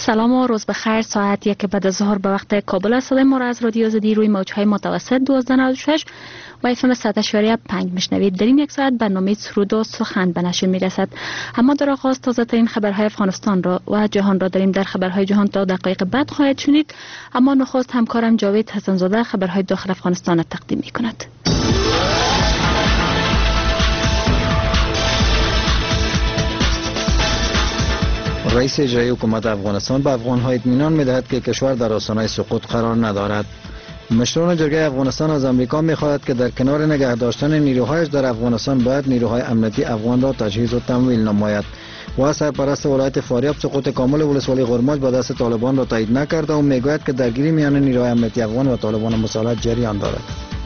سلام و روز بخیر. ساعت 1 بعد از ظهر به وقت کابل است. صدای ما را از رادیو آزادی روی موج‌های متوسط 1296 و FM 100.5 میشنوید. در این یک ساعت برنامه سرود و سخن به نشر میرسد. اما در آغاز تازه ترین خبرهای افغانستان را و جهان را داریم. در خبرهای جهان تا دقایق بعد خواهید شنید، اما نخست همکارم جاوید حسن‌زاده خبرهای داخل افغانستان را تقدیم می‌کند. رئیس اجرایی حکومت افغانستان به افغان‌ها اطمینان می‌دهد که کشور در آستانه سقوط قرار ندارد. مشران جرگه افغانستان از آمریکا می‌خواهد که در کنار نگه داشتن نیروهایش در افغانستان باید نیروهای امنیتی افغان را تجهیز و تمویل نماید. و سرپرست ولایت فاریاب سقوط کامل ولسوالی غرماج به دست طالبان را تایید نکرده و میگوید که درگیری میان نیروهای امنیتی افغان و طالبان مسلح جریان دارد.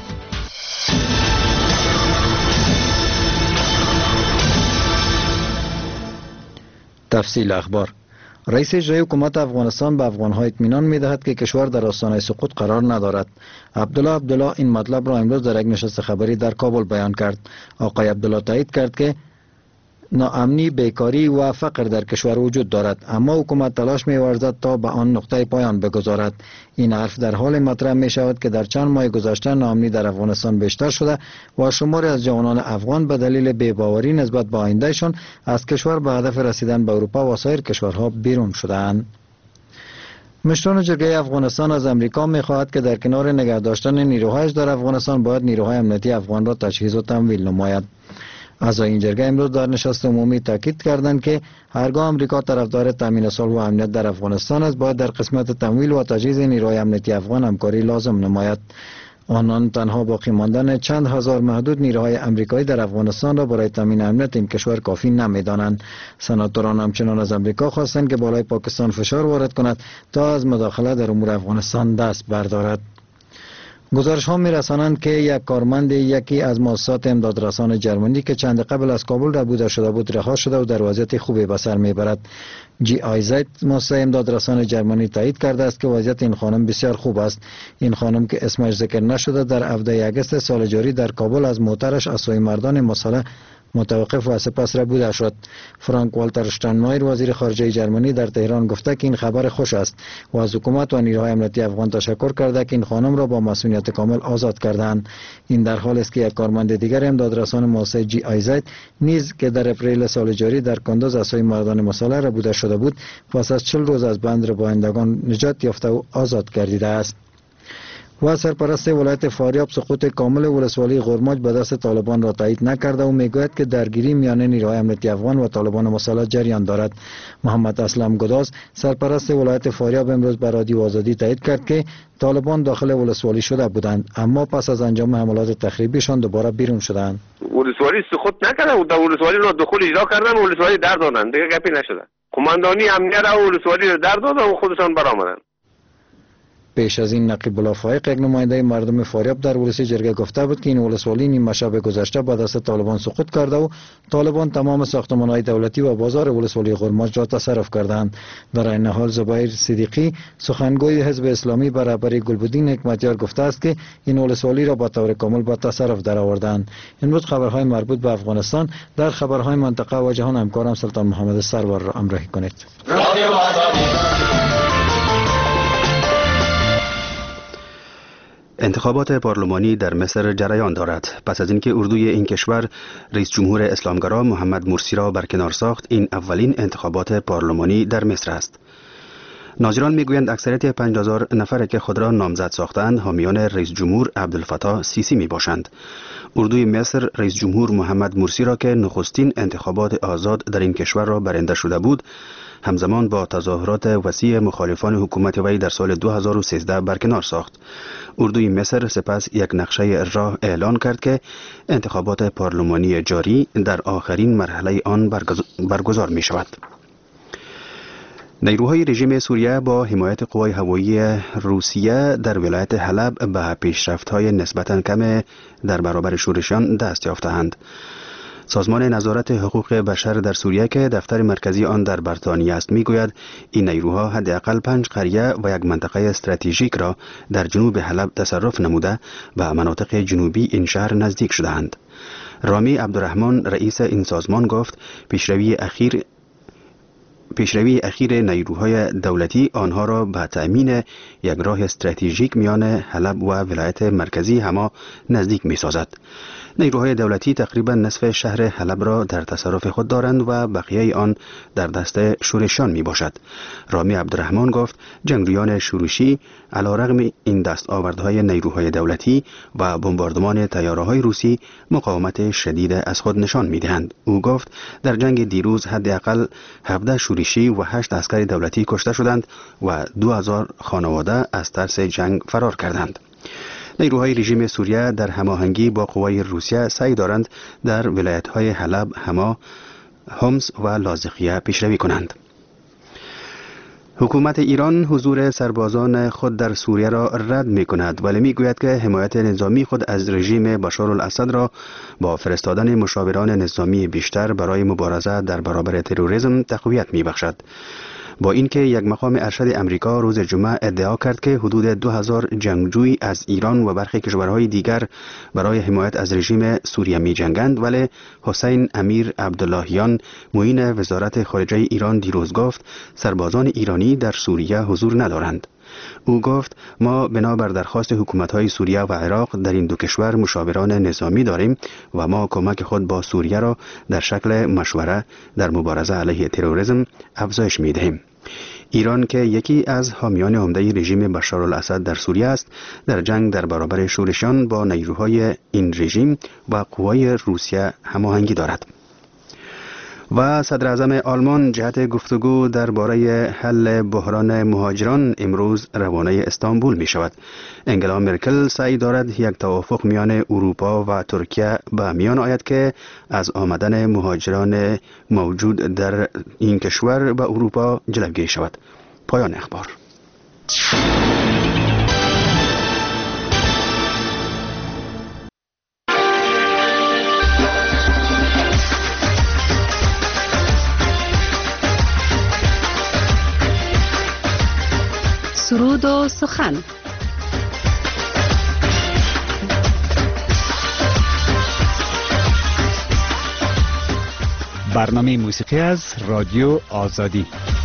تفصیل اخبار. رئیس اجرایی حکومت افغانستان به افغان‌ها اطمینان می‌دهد که کشور در آستانه سقوط قرار ندارد. عبدالله این مطلب را امروز در یک نشست خبری در کابل بیان کرد. آقای عبدالله تایید کرد که ناامنی، بیکاری و فقر در کشور وجود دارد، اما حکومت تلاش می‌ورزد تا به آن نقطه پایان بگذارد. این حرف در حال مطرح می‌شود که در چند ماه گذشته ناامنی در افغانستان بیشتر شده و شماری از جوانان افغان به دلیل بی‌باوری نسبت به آیندهشان از کشور به هدف رسیدن به اروپا و سایر کشورها بیرون شده‌اند. مشران جرگه افغانستان از امریکا می‌خواهد که در کنار نگه داشتن نیروهایش در افغانستان باید نیروهای امنیتی افغان را تجهیز و تمویل نماید. اعضای این جرگه امروز در نشست عمومی تاکید کردند که هرگاه امریکا طرفدار تامین صلح و امنیت در افغانستان است، باید در قسمت تمویل و تجهیز نیروهای امنیتی افغان همکاری لازم نماید. آنان تنها باقی ماندن چند هزار محدود نیروهای امریکایی در افغانستان را برای تامین امنیت این کشور کافی نمی‌دانند. سناتوران همچنان از امریکا خواستند که بالای پاکستان فشار وارد کند تا از مداخله در امور افغانستان دست بردارد. گزارش ها می رسانند که یک کارمند یکی از مؤسسات امدادرسان جرمنی که چند قبل از کابل ربوده شده بود رها شده و در وضعیت خوبی به سر می برد. GIZ مؤسسه امدادرسان جرمنی تایید کرده است که وضعیت این خانم بسیار خوب است. این خانم که اسمش ذکر نشده در 17 اگست سال جاری در کابل از موترش از سوی مردان مسلح متوقف و سپس ربوده شد. فرانک والتر شتاینمایر وزیر خارجه جرمنی در تهران گفته که این خبر خوش است و از حکومت و نیروهای امنیتی افغان تشکر کرده که این خانم را با مسئولیت کامل آزاد کردند. این در حالی است که یک کارمند دیگر امدادرسان مؤسسه GIZ نیز که در اپریل سال جاری در کندوز از سوی مردان مسلح ربوده شده بود پس از 40 روز از بند ربایندگان نجات یافته و آزاد گردیده است. و سرپرست ولایت فاریاب سقوط کامل ولسوالی غرماج به دست طالبان را تایید نکرده و میگوید که درگیری میان نیروهای امنیتی افغان و طالبان مسلح جریان دارد. محمد اسلم گداز سرپرست ولایت فاریاب امروز به رادیو آزادی تایید کرد که طالبان داخل ولسوالی شده بودند، اما پس از انجام حملات تخریبیشان دوباره بیرون شدند. ولسوالی سقوط نکرده و در ولسوالی را دخول اجرا کردن و ولسوالی در دادن، دیگه گپی نشده. قماندانی امنیت را ولسوالی را در دادن و خودشان برآمدن. پیش از این نقیب الله فایق یک نماینده مردم فاریاب در ولسی جرگه گفته بود که این ولسوالی نیمه شب گذشته به دست طالبان سقوط کرده و طالبان تمام ساختمان‌های دولتی و بازار ولسوالی غرماج را تصرف کردند. در این حال زبیر صدیقی سخنگوی حزب اسلامی به رهبری گلبدین حکمتیار گفته است که این ولسوالی را به طور کامل به تصرف درآوردند. امروز خبرهای مربوط به افغانستان در خبرهای منطقه و جهان همکارم سلطان محمد سرور را همراهی کنید. انتخابات پارلمانی در مصر جریان دارد. پس از اینکه اردوی این کشور رئیس جمهور اسلامگرا محمد مرسی را برکنار ساخت، این اولین انتخابات پارلمانی در مصر است. ناظران میگویند اکثریت 5000 نفر که خود را نامزد ساختند حامیان رئیس جمهور عبدالفتاح سیسی می باشند. اردوی مصر رئیس جمهور محمد مرسی را که نخستین انتخابات آزاد در این کشور را برنده شده بود، همزمان با تظاهرات وسیع مخالفان حکومت وی در سال 2013 برکنار ساخت. اردوی مصر سپس یک نقشه راه اعلان کرد که انتخابات پارلمانی جاری در آخرین مرحله آن برگزار می شود. نیروهای رژیم سوریه با حمایت قوای هوایی روسیه در ولایت حلب به پیشرفت‌های نسبتاً کم در برابر شورشیان دست یافته‌اند. سازمان نظارت حقوق بشر در سوریه که دفتر مرکزی آن در بریتانیا است میگوید این نیروها حداقل 5 قریه و یک منطقه استراتژیک را در جنوب حلب تصرف نموده و مناطق جنوبی این شهر نزدیک شده‌اند. رامی عبدالرحمن رئیس این سازمان گفت پیشروی اخیر پیشروی اخیر نیروهای دولتی آنها را به تأمین یک راه استراتژیک میان حلب و ولایت مرکزی حما نزدیک می سازد. نیروهای دولتی تقریبا نصف شهر حلب را در تصرف خود دارند و بقیه آن در دست شورشیان می باشد. رامی عبدالرحمن گفت جنگجویان شورشی علیرغم این دستاوردهای نیروهای دولتی و بمباردمان طیاره‌های روسی مقاومت شدید از خود نشان می دهند. او گفت در جنگ دیروز حداقل 17 شورشی و 8 عسکر دولتی کشته شدند و 2000 خانواده از ترس جنگ فرار کردند. نیروهای رژیم سوریه در هماهنگی با قوای روسیه سعی دارند در ولایت‌های حلب، حما، حمص و لاذقیه پیشروی کنند. حکومت ایران حضور سربازان خود در سوریه را رد می کند ولی می گوید که حمایت نظامی خود از رژیم بشار الاسد را با فرستادن مشاوران نظامی بیشتر برای مبارزه در برابر تروریسم تقویت می بخشد. با اینکه یک مقام ارشد امریکا روز جمعه ادعا کرد که حدود 2000 جنگجوی از ایران و برخی کشورهای دیگر برای حمایت از رژیم سوریه می جنگند، ولی حسین امیر عبداللهیان معین وزارت خارجه ایران دیروز گفت سربازان ایرانی در سوریه حضور ندارند. او گفت ما بنابر درخواست حکومت‌های سوریه و عراق در این دو کشور مشاوران نظامی داریم و ما کمک خود با سوریه را در شکل مشوره در مبارزه علیه تروریسم افزایش می‌دهیم. ایران که یکی از حامیان عمده رژیم بشار الاسد در سوریه است، در جنگ در برابر شورشیان با نیروهای این رژیم و قوای روسیه هماهنگی دارد. و صدر اعظم آلمان جهت گفتگو درباره حل بحران مهاجران امروز روانه استانبول می شود. انگلا مرکل سعی دارد یک توافق میان اروپا و ترکیه به میان آید که از آمدن مهاجران موجود در این کشور به اروپا جلوگیری شود. پایان اخبار. سرود و سخن. برنامه موسیقی از رادیو آزادی.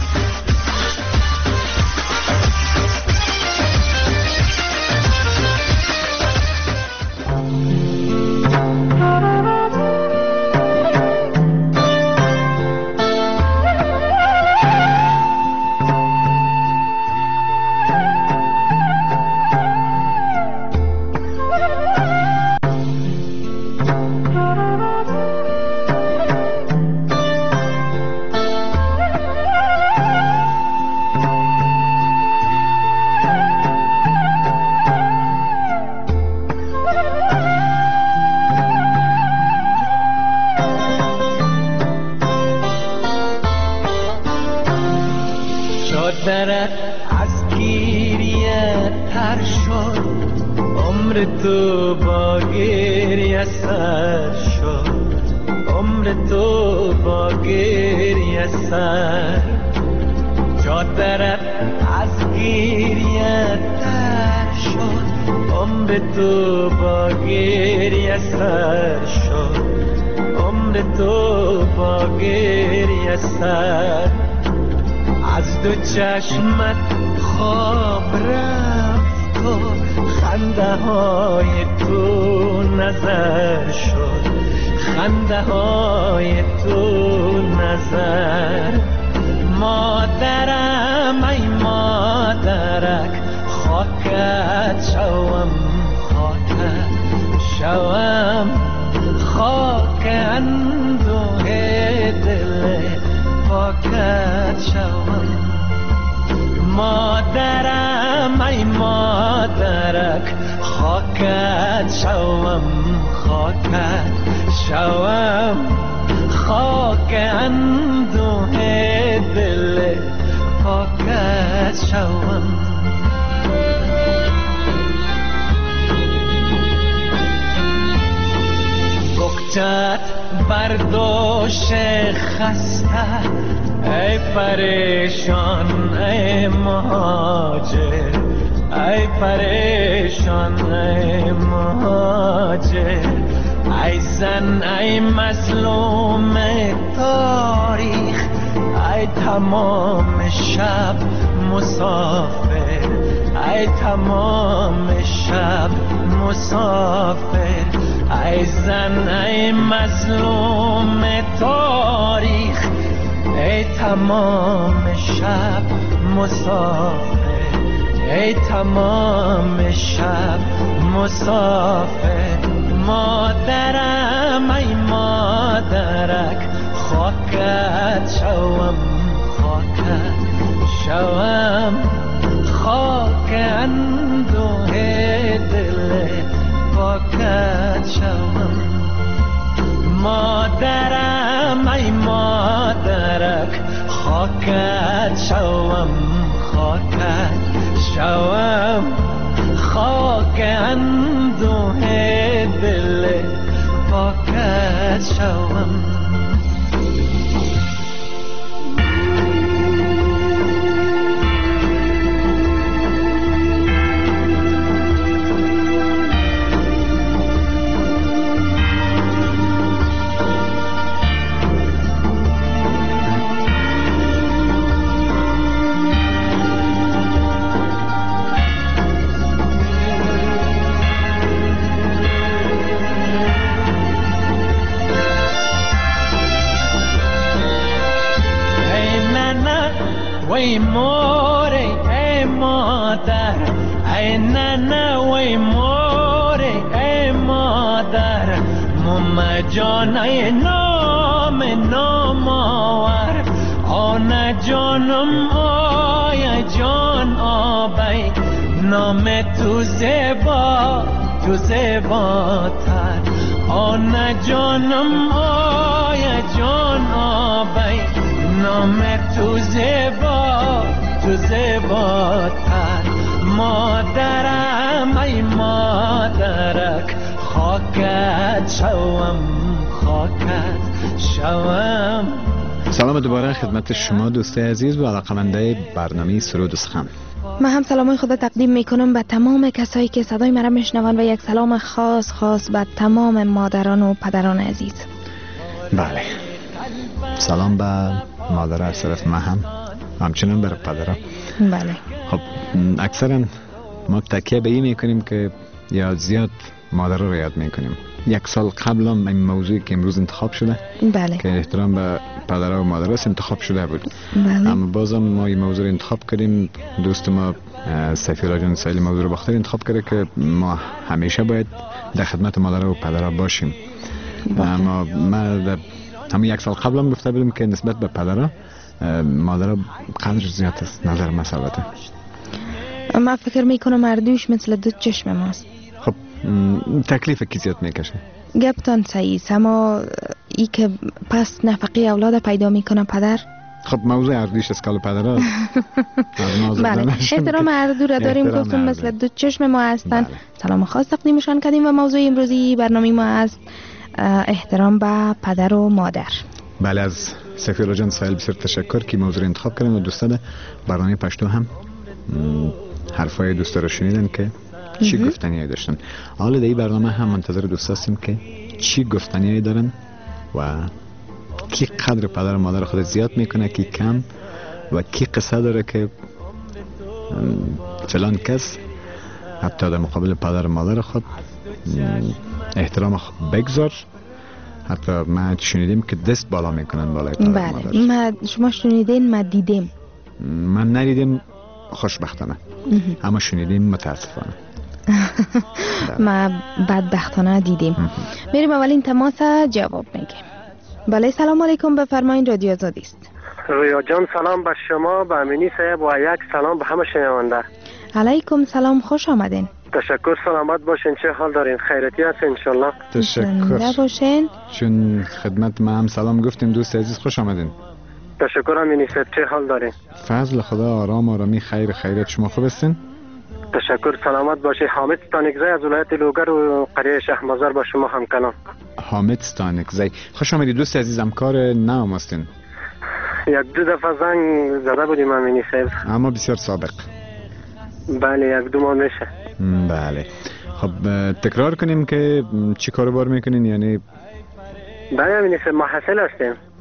درت از گریه تر شد، عمر تو با گریه سر شد، عمر تو با گریه سر. چادرت از گریه تر شد، عمر تو با گریه سر شد، عمر تو با گریه سر. از دو چشمت خواب رفت و خنده های تو نظر شد، خنده های تو نظر. مادرم ای مادرک، خاکت شوم، خاکت شوم، خاک اندوه دل پاکت شوم. مادرم ای مادرک، خاکت شوم، خاکت شوم، خاک اندوه دل پاکت شوم. گفتت برداشت خسته، ای پریشان ای مهاجر، ای پریشان ای مهاجر. ای زن ای مظلوم تاریخ، ای تمام شب مسافر، ای تمام شب مسافر، ای زن ای مظلوم تاریخ، ای تمام شب مسافر، ای تمام شب مسافر. مادرم ای مادرک، خاکت شوم، خاکت شوم، خاک اندوه دل پاکت شوم. مادرم ای مادرک، خاکت شوم، خاکت شوم، خاک اندوه دل پاکت شوم. وی موری ای مادر، ای ننه وی موری ای مادر، مم جان ای نام آور، آن جانم آی جان آبی، نام تو زیبا تو زیباتر، آن جانم آی جان آبی، نام تو زیبا تو زیباتر. مادرم ای مادرک، خاکت شوم، خاکت شوم. سلام دوباره خدمت شما دوستای عزیز و علاقه‌مندای برنامه سرود و سخن. من هم سلامای خود تقدیم میکنم به تمام کسایی که صدای مرا میشنوند و یک سلام خاص به تمام مادران و پدران عزیز. بله، سلام به مادر از طرف من هم، همچنان برای پدرها. بله. خب اکثرا ما تکیه به این میکنیم که یا زیاد مادر رو یاد میکنیم. یک سال قبل هم این موضوعی که امروز انتخاب شده، بله، که احترام به پدرها و مادرها انتخاب شده بود. بله. اما بازم ما این موضوع رو انتخاب کردیم. دوست ما سفیر جان سایل موضوع رو بخاطر انتخاب کرده که ما همیشه باید در خدمت مادرها و پدرها باشیم. اما ما همون یک سال قبل هم گفته بودیم که نسبت به پدرها مادرها قدر زیاد است. نظر مسئلته. من فکر میکنم مردوش مثل دو چشم ماست. خب تکلیف کی زیاد میکشه؟ گپتان صحیح، اما ای که پس نفقه اولاد پیدا میکنه پدر. خب موضوع اردوش اسکال پدر هست. بله، احترام اردو را داریم، گفتم مثل دو چشم ما هستن. بله. سلام خاص تقدیمشان کردیم و موضوع امروزی برنامه ما است احترام به پدر و مادر. بله، از سفیر جان سایل بسیار تشکر که موضوع انتخاب کردن و دوستان برنامه پشتو هم حرفای دوستا رو شنیدن که چی گفتنیایی داشتن. حالا در این برنامه هم منتظر دوست هستیم که چی گفتنیایی دارن و کی قدر پدر و مادر خود زیاد میکنه، کی کم، و کی قصه داره که فلان کس حتی در مقابل پدر و مادر خود احترام خود بگذار. حتی ما شنیدیم که دست بالا میکنن بالای پدر و مادر. بله، شما شنیدین، ما دیدیم. من ندیدیم خوشبختانه، اما شنیدیم متاسفانه. ما بدبختانه دیدیم. میریم اولین تماس جواب میگیم. بله، سلام علیکم، بفرمایید، رادیو آزادی است. رویا جان سلام به شما، به امینی صاحب و یک سلام به همه شنونده. علیکم سلام، خوش آمدین. تشکر، سلامت باشین، چه حال دارین؟ خیرتی هستین انشالله؟ تشکر باشین. چون خدمت ما هم سلام گفتیم دوست عزیز، خوش آمدین. تشکر امینی صاحب، چه حال دارین؟ فضل خدا، آرام آرامی، خیرت. شما خوب هستین؟ تشکر، سلامت باشی. حامد ستانکزی از ولایت لوگر و قریه شهرمزار با شما همکنان. حامد ستانکزی، خوش آمدید دوست عزیزم. کار نام هستین؟ یک دو دفعه زنگ زده بودیم امینی صاحب، اما بسیار سابق. بله، یک دو ماه میشه. بله، خب تکرار کنیم که چی کاروبار میکنین؟ یعنی بله امینی صاحب، محصل هستیم.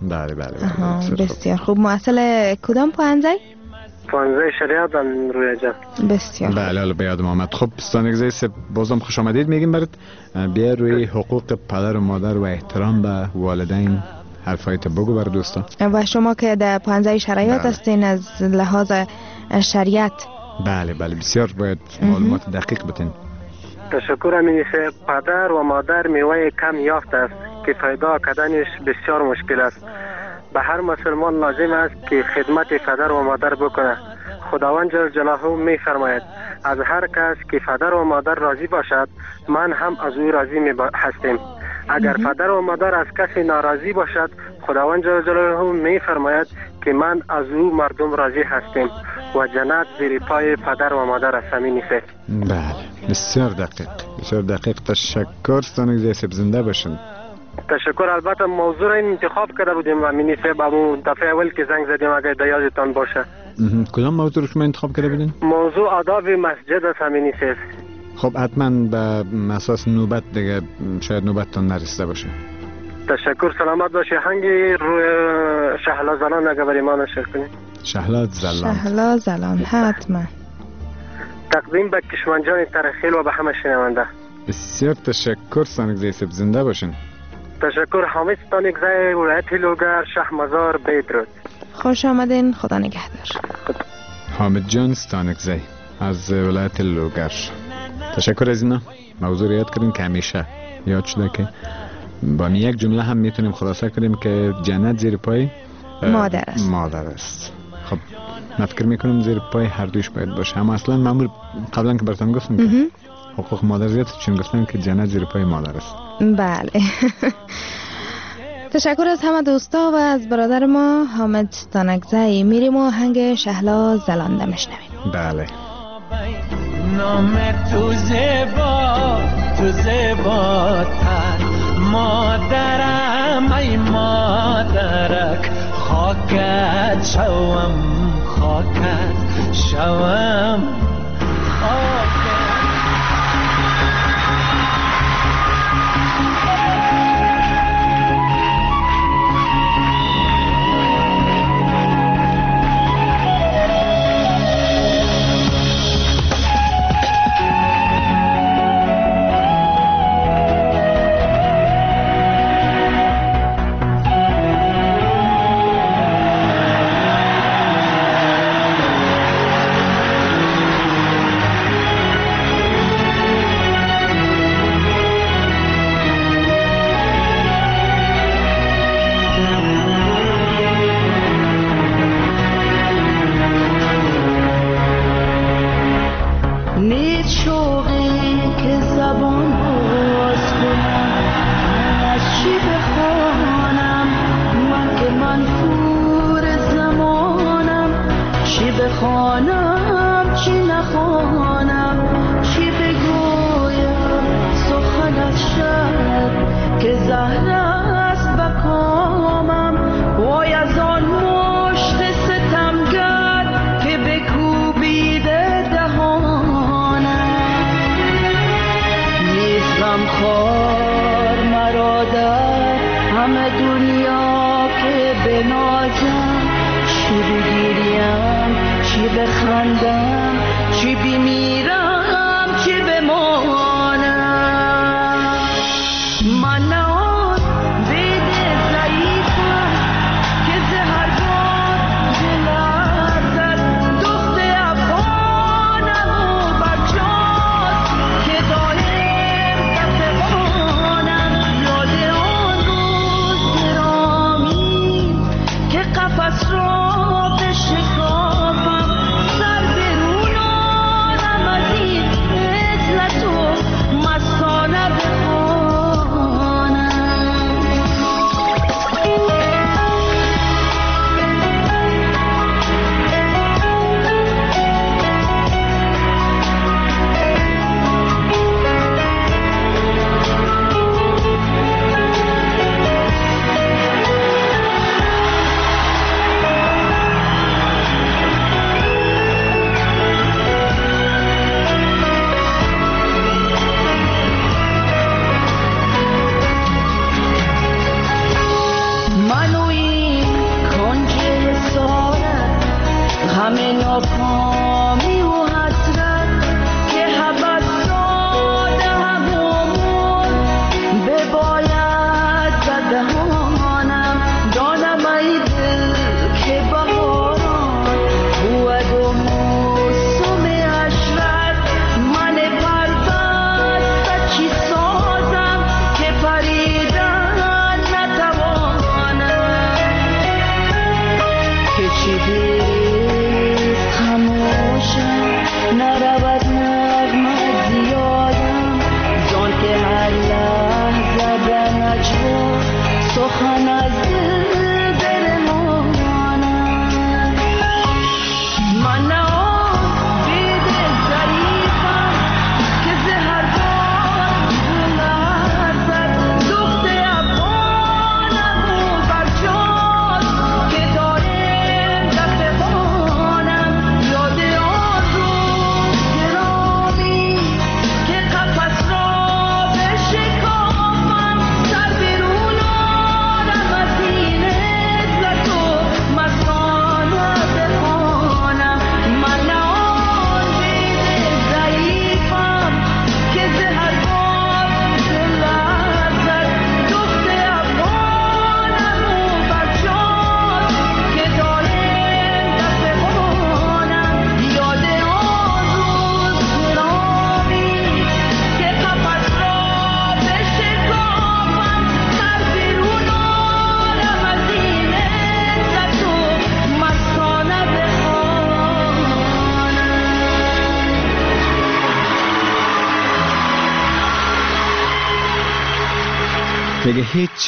بله بله بسیار خوب. مؤثل کدام پوهنځی؟ پوهنځی شریعت رویا جان. بسیار بله حالا به یادم آمد. خب ستانگزی سه بازم خوش آمدید میگیم برات. بیا روی حقوق پدر و مادر و احترام به والدین حرفایت بگو بر دوستا. و شما که در پوهنځی شریعت هستین از لحاظ شریعت. بله بله بسیار باید معلومات دقیق بتین. تشکر امینی صاحب. پدر و مادر میوه کم یافت است که پیدا کردنش بسیار مشکل است. به هر مسلمان لازم است که خدمت پدر و مادر بکنه. خداوند جل جلاله می فرماید از هر کس که پدر و مادر راضی باشد من هم از او راضی هستم. اگر پدر و مادر از کسی ناراضی باشد خداوند جل جلاله می فرماید که من از او مردم راضی هستم و جنت زیر پای پدر و مادر است. امینی صاحب. بله بسیار دقیق. تشکر ستانگزی صاحب. زنده باشین. تشکر. البته موضوع را انتخاب کرده بودیم امینی صاحب، اما دفعه اول که زنگ زدیم اگر در یادتان باشه. کدام موضوع رو شما انتخاب کرده بودین؟ موضوع آداب مسجد است امینی صاحب. خب حتما به اساس نوبت دیگه شاید نوبتتان نرسیده باشه. تشکر. سلامت باشه. هنگی روی شهلا زلان اگر برای ما نشر کنید. شهلا زلان حتما. تقدیم به کشمنجان ترخیل و به همه شنونده. بسیار تشکر ستانگزی صاحب. زنده باشین. تشکر. حامد ستانگزی ولایت لوگر شهرمزار بدرود. خوش آمدین. خدا نگهدار. حامد جان ستانگزی از ولایت لوگر. تشکر از اینا. موضوع رو یاد کردیم که همیشه یاد شده که با یک جمله هم میتونیم خلاصه کنیم که جنت زیر پای مادر است. خب من فکر میکنم زیر پای هر دوش باید باشه. اما اصلا معمول قبلا که براتون گفتم که حقوق مادر زیاد چون گفتم که جنت زیر پای مادر است. بله. تشکر از همه دوستا و از برادر ما حامد ستانگزی. میریم و آهنگ شهلا زلانده میشنویم. بله. نام تو زیباتر مادرم ای مادرک خاکت شوم میگه هیچ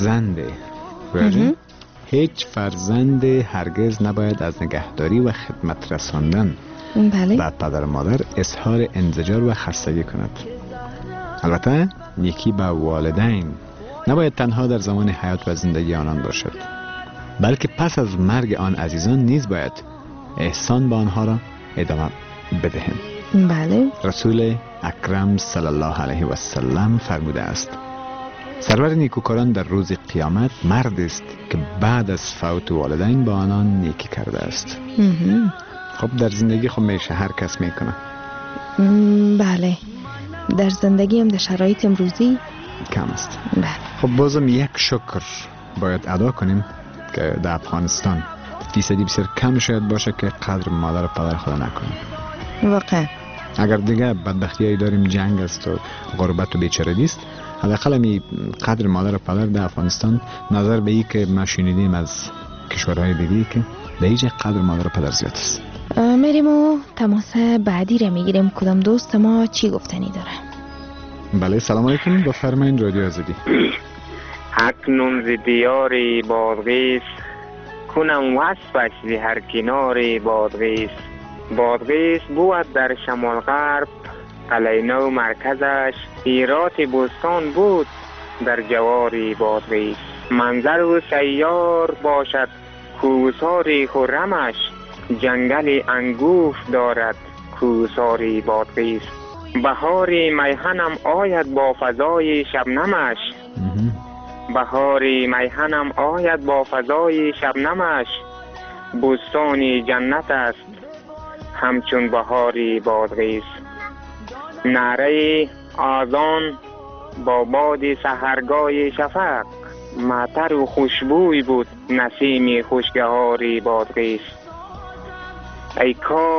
فرزند هرگز نباید از نگهداری و خدمت رساندن بله. به پدر و مادر اظهار انزجار و خستگی کند. البته یکی به والدین نباید تنها در زمان حیات و زندگی آنان باشد، بلکه پس از مرگ آن عزیزان نیز باید احسان به آنها را ادامه بدهیم. بله. رسول اکرم صلی الله علیه و سلم فرموده است سرور نیکوکاران در روز قیامت مرد است که بعد از فوت والدین با آنان نیکی کرده است. خب در زندگی خب میشه هر کس میکنه. بله، در زندگی هم در شرایط امروزی کم است. بله. خب بازم یک شکر باید ادا کنیم که در افغانستان فیصدی بسیار کم شاید باشه که قدر مادر و پدر خود نکنیم. واقعا اگر دیگه بدبختیایی داریم، جنگ است و غربت و بیچارگی است، حداقل می قدر مادر و پدر در افغانستان نظر به این که ما شنیدیم از کشورهای دیگه که در اینجا قدر مادر و پدر زیاد است. میریم و تماس بعدی را میگیریم. کدام دوست ما چی گفتنی داره؟ بله سلام علیکم، بفرمایید رادیو آزادی. اکنون ز دیار بادغیس کنم وصفش ز هر کنار بادغیس. بادغیس بود در شمال غرب، قلعه نو مرکزش ایرات بستان بود در جوار بادغیس. منظر و سیار باشد کوهسار خرمش، جنگل انگوف دارد کوهسار بادغیس. بهار میهنم آید با فضای شبنمش، بهار میهنم آید با فضای شبنمش. بستان جنت است همچون بهار بادغیس. نعره آذان با باد سحرگاه شفق، معطر و خوشبوی بود نسیم خوشگهار بادغیس. ای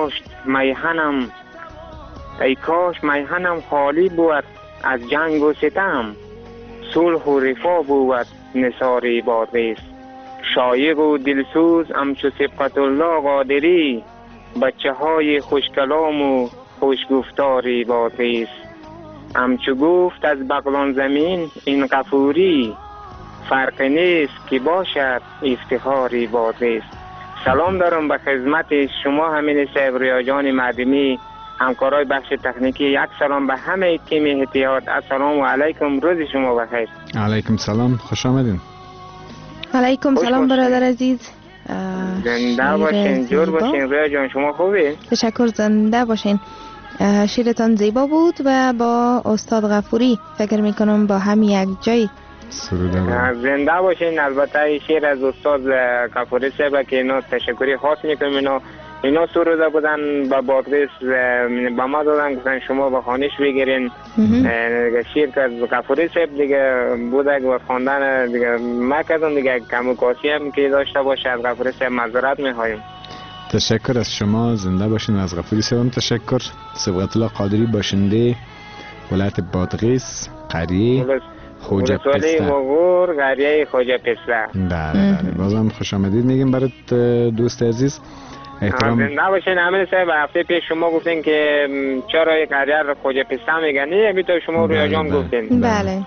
کاش میهنم خالی بود از جنگ و ستم، صلح و رفاه بود نثار بادغیس. شایق و دلسوز همچو سبقت الله قادری، بچه های خوشکلام و خوشگفتار بادغیس. همچو گفت از بغلان زمین این غفوری، فرق نیست که باشد افتخار بادغیس. سلام دارم به خدمت شما همین صاحب ریا جان معدمی، همکارای بخش تکنیکی. یک سلام به همه تیم احتیاط. السلام علیکم، روز شما بخیر. علیکم سلام، خوش آمدین. علیکم سلام برادر عزیز. زنده باشین، جور باشین. ریا جان شما خوبی؟ تشکر، زنده باشین. شیرتان زیبا بود و با استاد غفوری فکر میکنم با هم یک جای زنده باشین. البته شیر از استاد غفوری صاحب که اینا تشکری خاص میکنم. اینا سروده بودن با بادغیس با ما دادن، گفتن شما به خانش بگیرین. شیر که از غفوری صاحب دیگه بوده و خواندن دیگه ما کردم دیگه، کم و کاسی هم که داشته باشه از غفوری صاحب معذرت میخوایم. تشکر از شما، زنده باشین. از غفوری صاحب تشکر. سبقت الله قادری باشنده ولایت بادغیس، قریه خوجه پسته، مغور، قریه خوجه پسته. بله بازم خوش آمدید میگیم برات دوست عزیز. احترام نباشین. همین صاحب هفته پیش شما گفتین که چرا قریه رو خوجه پسته میگن، نه تو شما رویا جان گفتین. بله.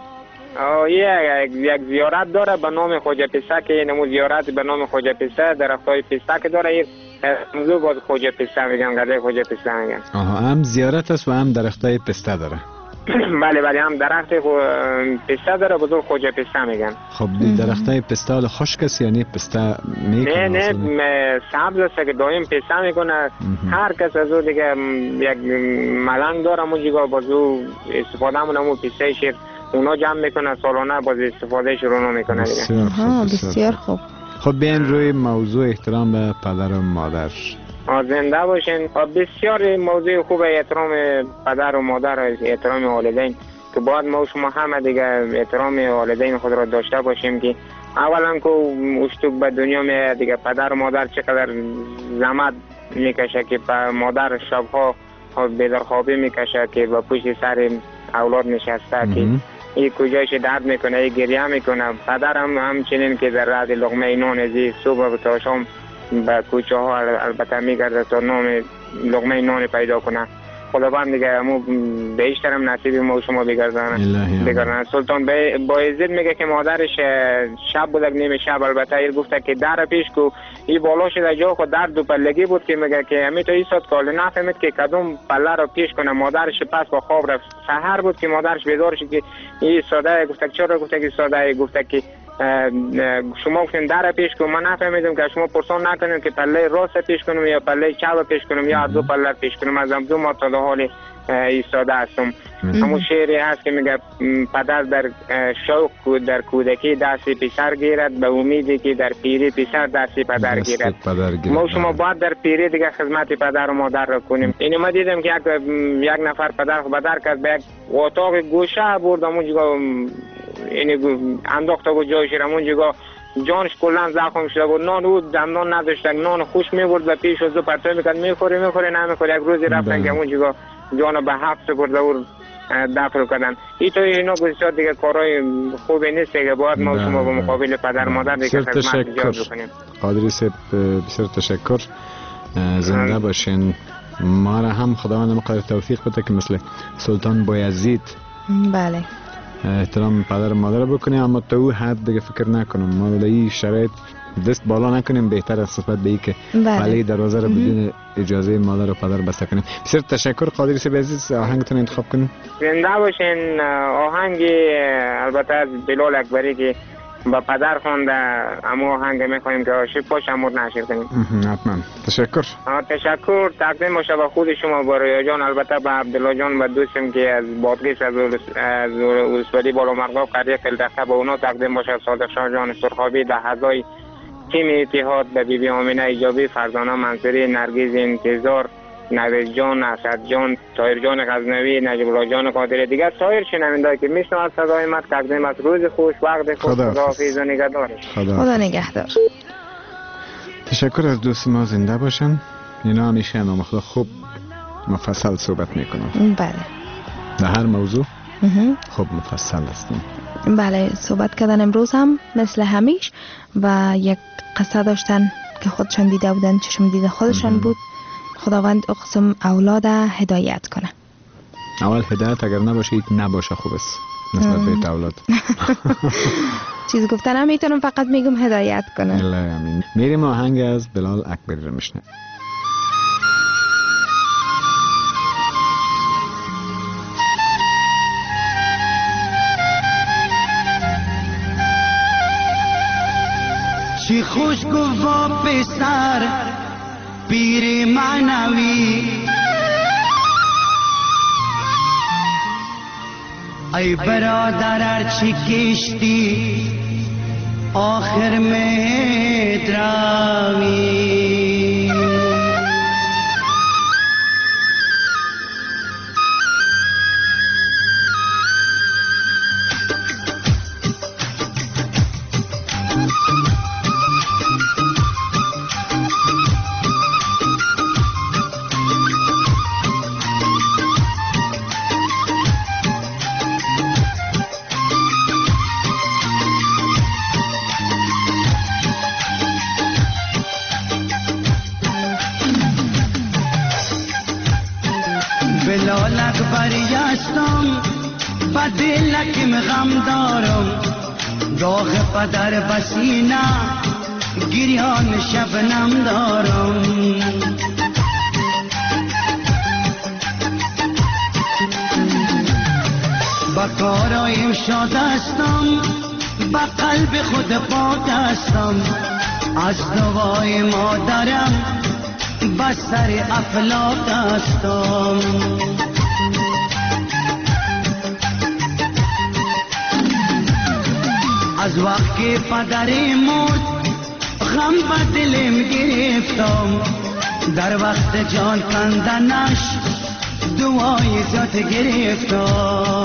یک زیارت داره به نام خوجه پسته که نمو زیارت به نام خوجه پسته، درختای پسته که داره موضوع باز خوجه پسته میگن، قریه خوجه پسته میگن. هم زیارت است و هم درختای پسته داره. بله هم درخت پسته داره، بزرگ خوجه پسته میگن. خب درختای پسته حالا خشک است یعنی پسته میکنه؟ نه سبز است که دائم پسته میکنه. هر کس از او دیگه یک ملنگ داره موجیگا بازو استفاده همون پسته شیر اونا جمع میکنه، سالانه باز استفاده شروع میکنه دیگه. بسیار خوب. خب بیاین روی موضوع احترام به پدر و مادر. زنده باشین. بسیار موضوع خوبه، احترام پدر و مادر، احترام والدین، که باید ما شما همه دیگه احترام والدین خود را داشته باشیم. که اولا که اشتوک به دنیا میاد دیگه، پدر و مادر چقدر زحمت میکشه که مادر شبها بیدارخوابی میکشه که با پشت سر اولاد نشسته که این کجایش درد میکنه، این گریه میکنه. پدر هم همچنین که در رد لقمه نان ازی صبح تا شام به کوچه ها البته میگرده تا نام لقمه نان پیدا کنه. خداوند دیگه مو بیشترم نصیب ما و شما بگردانه. سلطان بایزید میگه که مادرش شب بود نیمه شب البته ایر گفته که در پیش کو این بالا شده جا خود در دو پلگی بود که میگه که همین تو ایستاد کال نفهمید که کدوم پله رو پیش کنه. مادرش پس با خواب رفت. سحر بود که مادرش بیدار شد که این ساده گفته چرا گفته که ساده گفته که شما گفتین در پیش کنم. من نفهمیدم که شما پرسان نکنیم که پله راست پیش کنم یا پله چپ پیش کنم یا دو پله پیش کنم. از دو ما تا حال ایستاده هستم. همون شعری هست که میگه پدر در شوق در کودکی دست پسر گیرد به امیدی که در پیری پسر دست پدر گیرد. ما شما باید در پیری دیگه خدمت پدر و مادر را کنیم. اینو ما دیدم که یک نفر پدر کرد به یک اتاق گوشه برد اونجا اینی انداخته بود جایش را اونجا جانش کلا زخم شده بود. نان او دندان نداشت. نان خوش میبرد و پیش از دو پرتو میکرد میخوری نمیخوری. یک روزی رفتن که اونجا جانو به حبس برده و دفن کردن. اینا بسیار دیگه کارهای خوبی نیست که باید ما شما به مقابل پدر مادر دیگه خدمت ایجاد بکنیم. قادری صاحب بسیار تشکر. زنده باشین. ما را هم خداوند مقدر توفیق بده که مثل سلطان بایزید بله احترام پدر و مادر بکنیم، اما تا او حد دیگه فکر نکنم. ما در این شرایط دست بالا نکنیم. بهتر است نسبت به این که پله دروازه را بدون اجازه مادر و پدر بسته کنیم. بسیار تشکر قادری صاحب عزیز. آهنگتون انتخاب کنیم. زنده باشین. آهنگی البته از بلال اکبری که با پدر خونده اما آهنگ میخوایم که عاشق باش امور نشیر کنیم. حتما. تشکر. تشکر. تقدیم باشه به خود شما با رویا جان، البته به عبدالله جان و دوستم که از بادغیس از ولسوالی بالا مرغاب قریه فلدسته با اونا تقدیم باشه. صادق شاه جان سرخابی، ده هزای تیم اتحاد، به بیبی آمینه ایجابی، فرزانه منصوری، نرگیز انتظار، نوید جان، اسد جان، طاهر جان غزنوی، نجیب الله جان قادری دیگه سایر شنونده‌ای که میشنوند صدای من تقدیم از روز خوش، وقت خوش، خداحافظ و نگهدارش. خدا نگهدار. تشکر از دوست ما. زنده باشن. اینا همیشه نام خدا خوب مفصل صحبت میکنن. بله. در هر موضوع خوب مفصل هستیم. بله. صحبت کردن امروز هم مثل همیش و یک قصه داشتن که خودشان دیده بودن، چشم دیده خودشان بود. خداوند اقسم اولاد هدایت کنه. اول هدایت اگر نباشه نباشه خوب است نسبت به اولاد. چیز گفتن هم میتونم، فقط میگم هدایت کنه. الله امین. میریم آهنگ از بلال اکبری رو میشنویم. چی خوش گفت با پسر پیر معنوی، ای برادر هرچی کشتی آخر مدراوی. بلال اکبری هستم با دلکم غم دارم، داغ پدر بسینه گریان شبنم دارم. با کارایم شاد هستم، با قلب خود پاک هستم، از دوای مادرم بسر افلاک هستم. از وقت که پدر مرد غم به دلم گرفتم، در وقت جان کندنش دعای ذات گرفتم.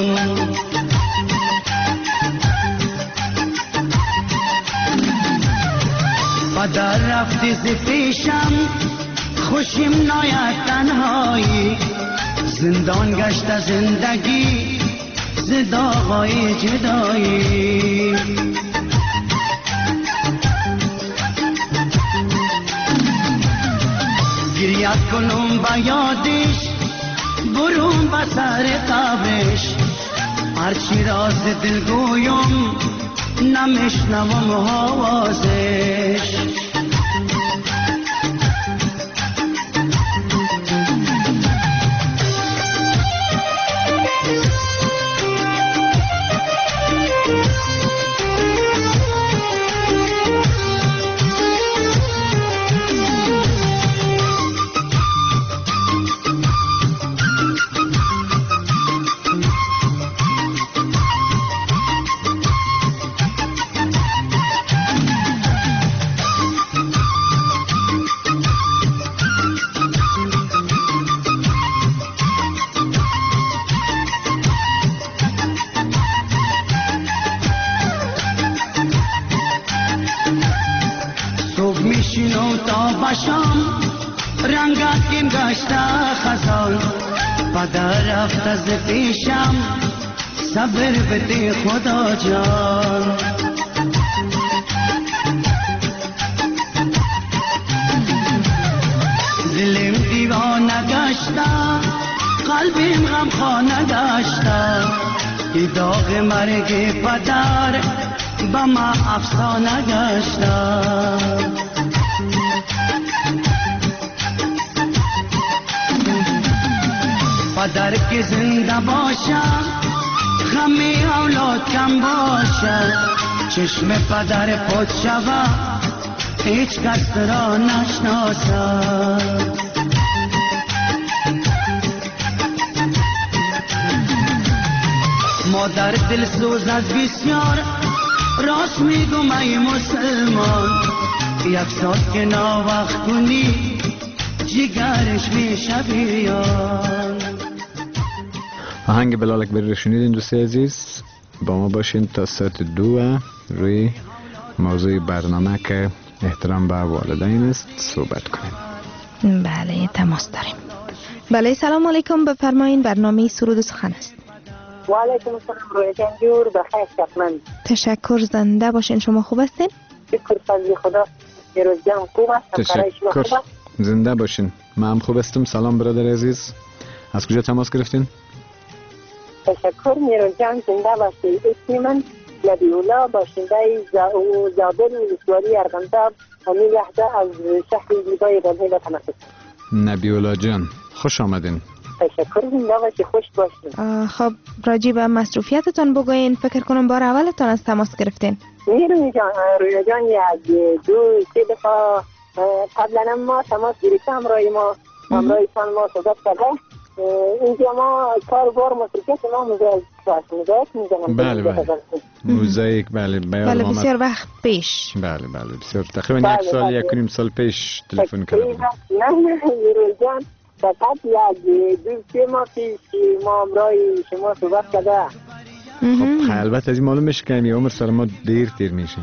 پدر رفتی ز پیشم خوشیم ناید تنهایی، زندان گشت زندگی ز داغای جدایی. گریت کنم با یادش برون بسر قبرش، هرچی راز دل گویم نمیشنوم آوازش. باشم رنگاتیم گشته خزان پدر رفت از پیشم صبر بده خدا جان دلم دیوانه گشته قلبیم غم خانه گشته ای داغ مرگ پدر با ما افسانه گشته پدر که زنده باشه غم اولاد کم باشه چشم پدر پد شوه هیچ کس را نشناسه مادر دل سوز از بسیار راست میگم ای مسلمان یک ساعت که ناوقت کنی جگرش میشه بیان. آهنگ بلال اکبری رو شنیدین دوستی عزیز، با ما باشین تا ساعت 2 روی موضوع برنامه که احترام به والدین است صحبت کنیم. بله تماس داریم. بله سلام علیکم، بفرمایین برنامه سرود و سخن است. و علیکم السلام روی جان جور بخیر شکمن. تشکر، زنده باشین. شما خوب هستین؟ شکر فضل خدا. روز جان خوب است. تشکر، زنده باشین. من هم خوب هستم. سلام برادر عزیز، از کجا تماس گرفتین؟ تشکر میرو جان، زنده باشید. اسم من نبیولا باشنده زابل ولسوالی ارغنداب همین لحظه از شهر زیبای بازی به تماس. نبیولا جان خوش آمدین. تشکر، زنده باشی، خوش باشین. خب راجع به مصروفیتتان بگوین. فکر کنم بار اولتان از تماس گرفتین. میرو جان روی جان یک دو سه دفعه قبلا ما تماس گرفتم رای ما همراهتان ما صحبت کرده. اینجا ما کار بار مصروفیت ما موزاییک میزنم. بله موزاییک. بله بسیار وقت پیش. بله بسیار تقریبا یک سال یک نیم سال پیش تلفن کردم. نه میرو جان فقط یک دو سه ماه پیش ما همراهی شما صحبت کرده. خب البته از این معلوم میشه که عمر سر ما دیر میشه.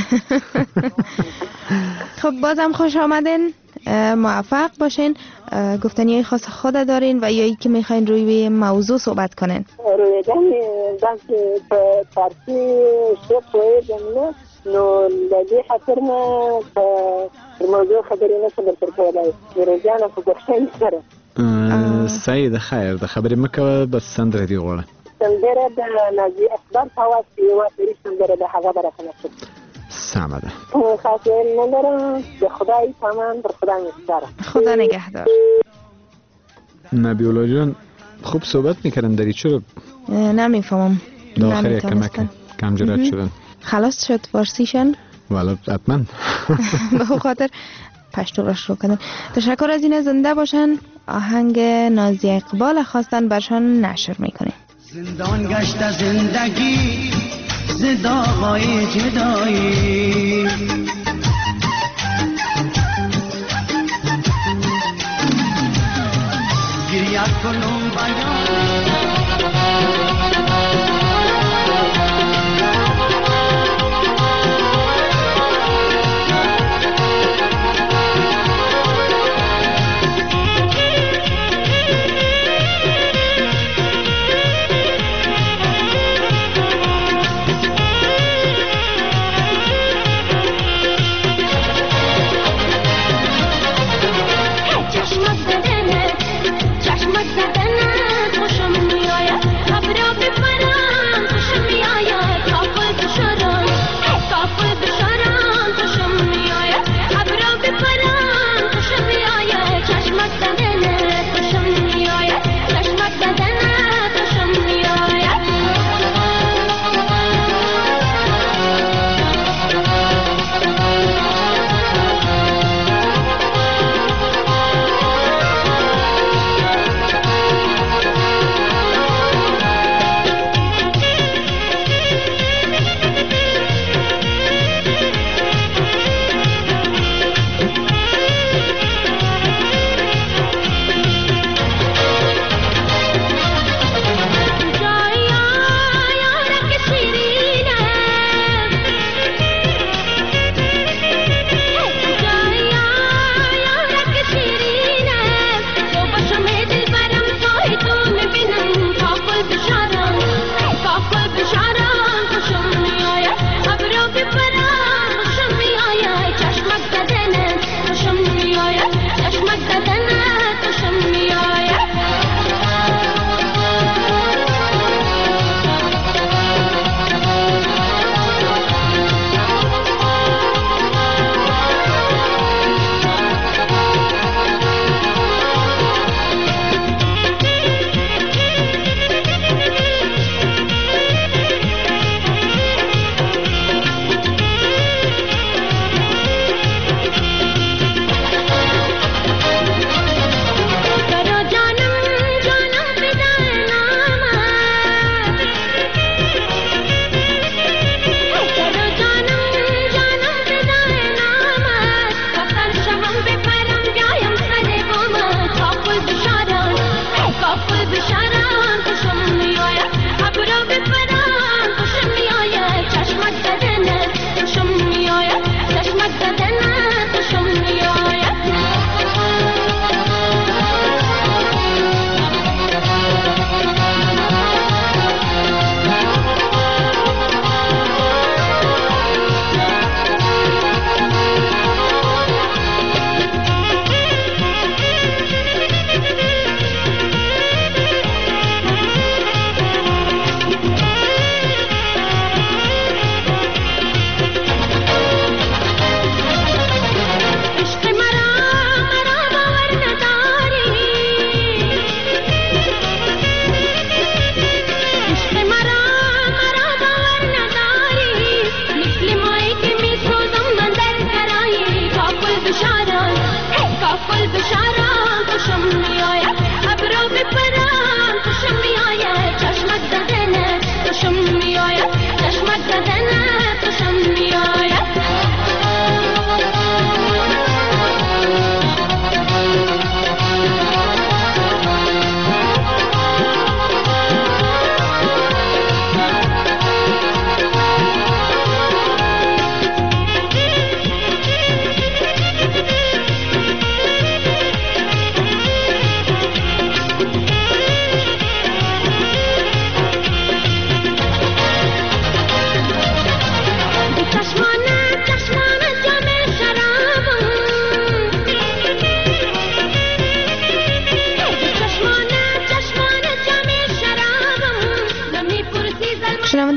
خب بازم خوش آمدین، موفق باشین. گفتنی خاص خود دارین و یا ای که میخواین روی موضوع صحبت کنین؟ روی دست پارتی شب باید نو لدی خاطر ما موضوع خبری نشد در پرکوله روی جان فکرشن سره سعید خیر ده خبری مکوه بس سندره دی غوله سندره ده نازی اخبار تواسی و سریش سندره ده حقا برکنه شد سامده خاطر ندارم به خدای تمام بر خدا میسپارم. خدا نگهدار. نبیولا جان خوب صحبت میکردن داری چرا نمیفهمم داخل یک کم جرات شدن. خلاص شد فارسیشن؟ والا حتما به خاطر پشتو را شروع کردن. تشکر از این، زنده باشن. آهنگ نازی اقبال خواستن برشان نشر میکنیم. زندان گشت زندگی زداهای جدایی گریت کنم بیان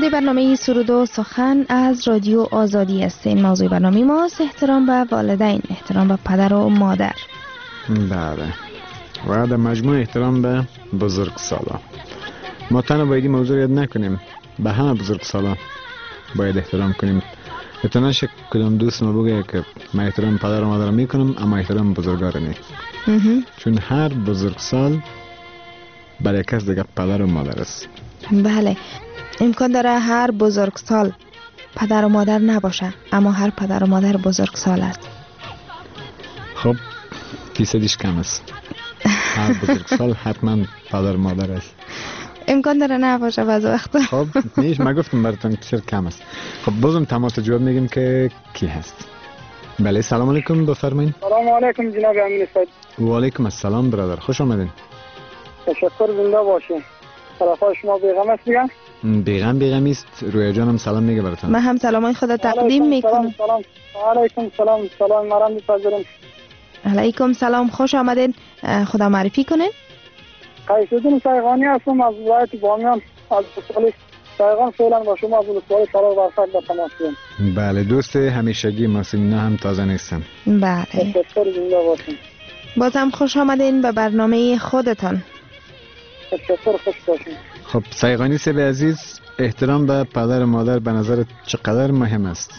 شنونده برنامه سرود و سخن از رادیو آزادی هستین. موضوع برنامه ماست احترام به والدین، احترام به پدر و مادر. بله، و در مجموع احترام به بزرگسالان. ما تنها باید این موضوع یاد نکنیم، به همه بزرگسالان باید احترام کنیم. اتناش کدام دوست ما بگه که من احترام پدر و مادر میکنم اما احترام بزرگا رو نه. چون هر بزرگسال برای کس دیگه پدر و مادر است. بله، امکان داره هر بزرگسال پدر و مادر نباشه اما هر پدر و مادر بزرگسال است. خب فیصدیش کم است. هر بزرگسال حتما پدر و مادر است. امکان داره نباشه بعض وقتا. خب نیش ما گفتم براتون بسیار کم است. خب بازم تماس جواب میگیم که کی هست. بله سلام علیکم بفرمایید. سلام علیکم جناب امین صاحب. و علیکم السلام برادر، خوش آمدین. تشکر، زنده باشین. طرفای شما بیغم است دیگه؟ بیغم است. رویا جانم سلام میگه براتون. من هم سلامای خدا تقدیم میکنم. علیکم سلام مرام بپذیرم. علیکم سلام، خوش آمدین. خدا معرفی کنین. قیس‌الدین سایغانی هستم از ولایت بامیان، از ولسوالی سایغان. فعلا با شما از ولسوالی فرار برفک به تماس هستم. بله، دوست همیشگی ما سینا هم تازه نیستم. بله، تشکر، زنده باشین. بازم خوش آمدین به برنامه خودتان. تشکر، خوش باشین. خب سایغانی صاحب عزیز، احترام به پدر و مادر به نظر چقدر مهم است؟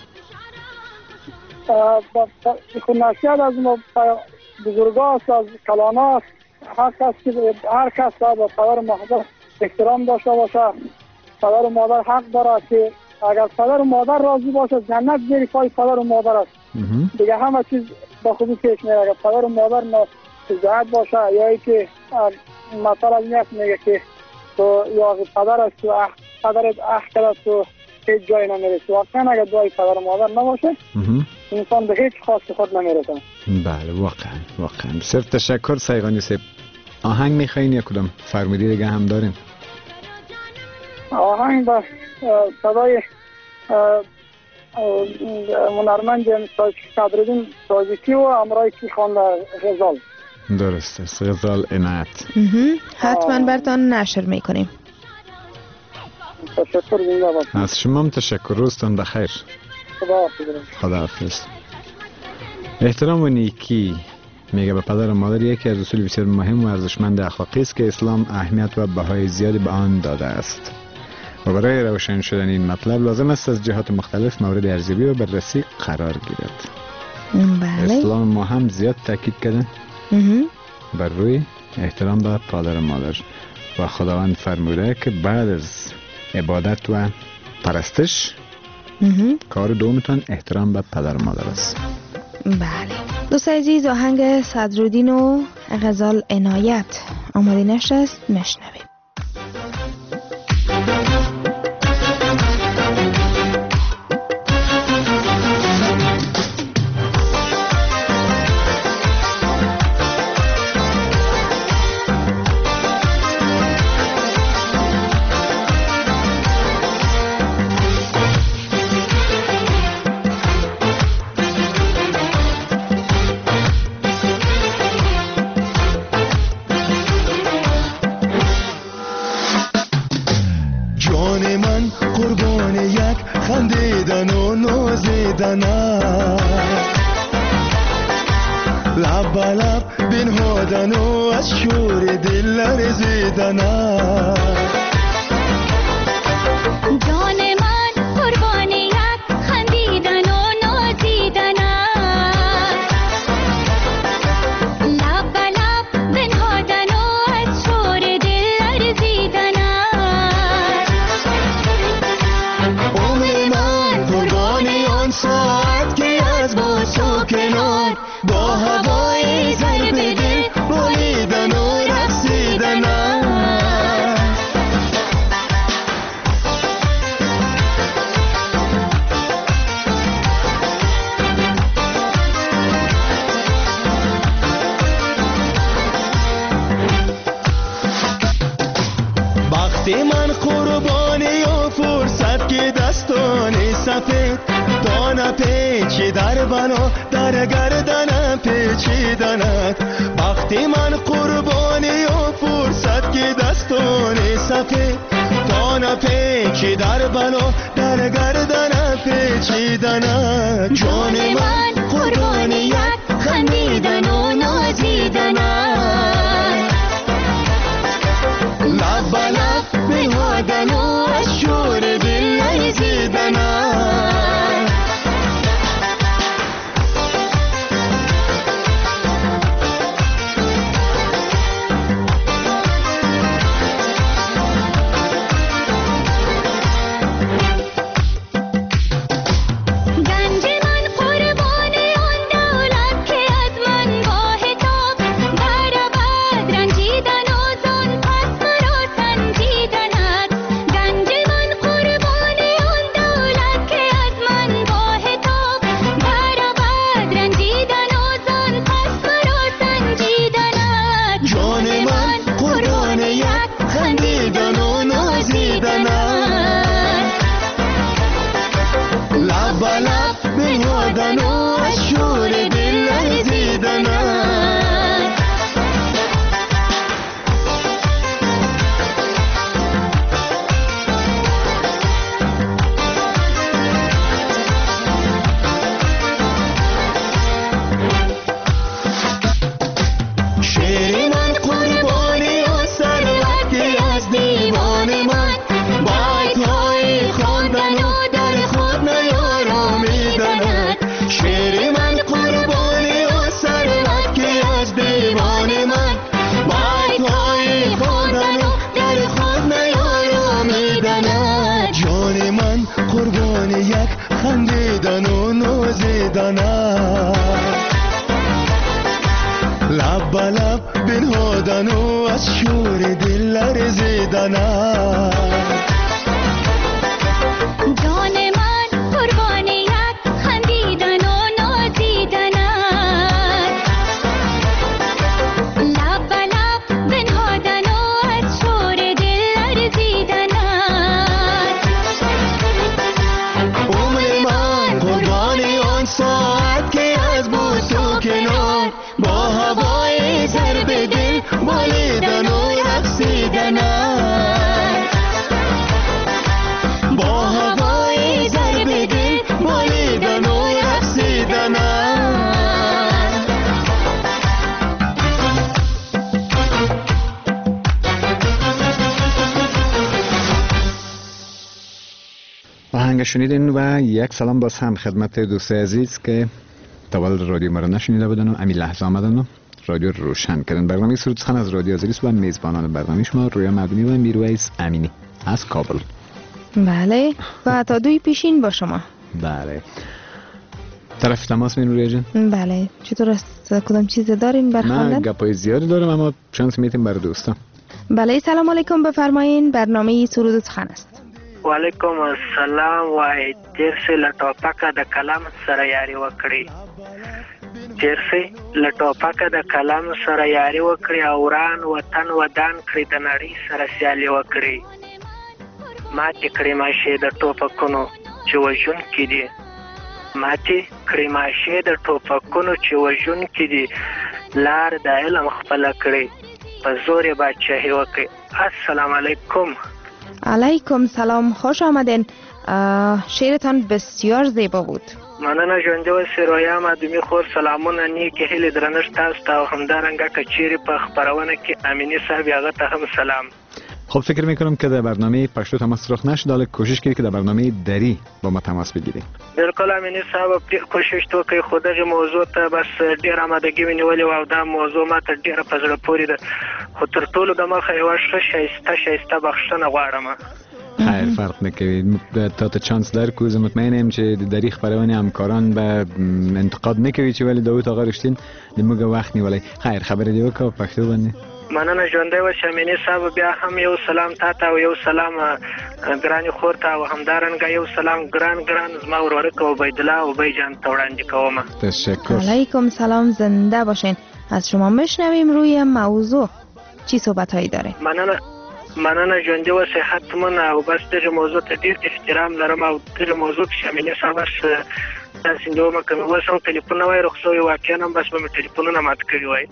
نصیحت از بزرگا است، از کلانا است. هر کس باید به پدر و مادر احترام داشته باشه. پدر و مادر حق داره که اگر پدر و مادر راضی باشه جنت زیر پای پدر و مادر است. دیگه همه چیز با خوبی پیش میره. اگر پدر و مادر ناراضی باشه یا ای که مثلا نیست میگه که تو یا پدر است تو پدرت اخ است تو هیچ جایی نمیرسی. واقعا اگر دعای پدر و مادر نباشه انسان به هیچ خواست خود نمیرسه. بله واقعا بسیار تشکر سایغانی صاحب. آهنگ میخواین یا کدام فرمودی دیگه هم داریم؟ آهنگ با صدای هنرمند صدرالدین تاجیکی و امرای کی خوانده غزال. درست است، غزال عنایت. حتما براتون نشر میکنیم. تشکر، زنده باشید. از شما هم تشکر، روزتان بخیر. خداحافظ. احترام و نیکی میگه به پدر و مادر یکی از اصول بسیار مهم و ارزشمند اخلاقی است که اسلام اهمیت و بهای زیادی به آن داده است. و برای روشن شدن این مطلب لازم است از جهات مختلف مورد ارزیابی و بررسی قرار گیرد. بله. اسلام ما هم زیاد تاکید کرده بر روی احترام به پدر و مادر و خداوند فرموده که بعد از عبادت و پرستش کار دومتان احترام به پدر و مادر است. بله دوست عزیز، آهنگ صدرالدین و غزال عنایت آمادینش است، مشنویم. که در بلا در گردن پیچیدنت جان من قربان یک خندیدن و نازیدنت لب به لب بنهادن و از شور دل لرزیدنت خندیدن و نازیدنت لب به لب بنهادن و از شور دل لرزیدنت جان من قربان یک خندیدن و نازیدنت لب به لب بنهادن و از شور دل لرزیدنت ساعت که از بود تو کنار با هوای ضرب دل بالیدن و رقصیدنت با هوای ضرب دل بالیدن و رقصیدنت آهنگ شنیدین و یک سلام باز هم خدمت دوست عزیز که تول رادیو ما رو نشنیده بودن و امی لحظه آمدن و رادیو روشن کردن. برنامه سرودخان از رادیو آزادی و میزبانان برنامه شما رویا مدنی و میرویس امینی از کابل. بله و تا دوی پیشین با شما. بله طرف تماس می رویا جان؟ بله چطور است؟ کدام چیز دارین برخواندن؟ من گپای زیادی دارم اما شانس میتیم برای دوستان. بله سلام علیکم بفرمایین برنامه سرودخان است. وعلیکم السلام وای تیرسه لټوپکه د کلام سره یاري وکړي تیرسه لټوپکه د کلام سره یاري وکړي اوران وطن ودان کړی د نړۍ سره سیالي وکړي ماته کړی ماشه د ټوپکونو چې وژون کړي ماته کړی ماشه د ټوپکونو چې وژون کړي لار د علم خپل کړي په زور بادشاہي وکړي. السلام علیکم. علیکم سلام، خوش آمدین. شعرتان بسیار زیبا بود. مننه ژوندی اوسئ رویا مدومي خور، سلامونه نیکې هیلې درنښت تاسو ته او همدارنګه که چیرې په خپرونه کې امینی صاحب هغه ته هم سلام. خب فکر میکنم که در برنامه پشتو تماس رخ نشد، حالا کوشش کنید که در برنامه دری با ما تماس بگیرید. بالکل امینی صاحب کوشش تو کوي خو دغه موضوع ته بس ډیر آمادګي ونیولې او دا موضوع ماته ډیره په زړه پورې ده، خو تر ټولو د مخه یوه ښه شایسته بخښنه غواړم. خیر فرق نکوید، تا چانس در کوز مطمئنم که دری خبرانی همکاران به انتقاد نکوید چه ولی داوود آقا رشتین دموگه وقت نیولی. خیر خبر دیو که پښتو باندې مننه ژوندی اوسې امینی صاحب. بیا هم یو سلام تا ته او یو سلام ګرانې خور ته او همدارنګه یو سلام ګران زما ورورک عبیدالله اوبی جان ته وړاندې کوم. تشکر. علیکم سلام، زنده باشین. از شما میشنویم روی موضوع چی صحبت‌هایی داره؟ مننه ژوندی اوسې حتما او بس دغه موضوع ته ډیر احترام لرم او دغه موضوع کې امینی صاحب تاسو نو مکه وسو ټلیفون وای رخصوي واقعا هم بس به ټلیفونونه مات کړی وای.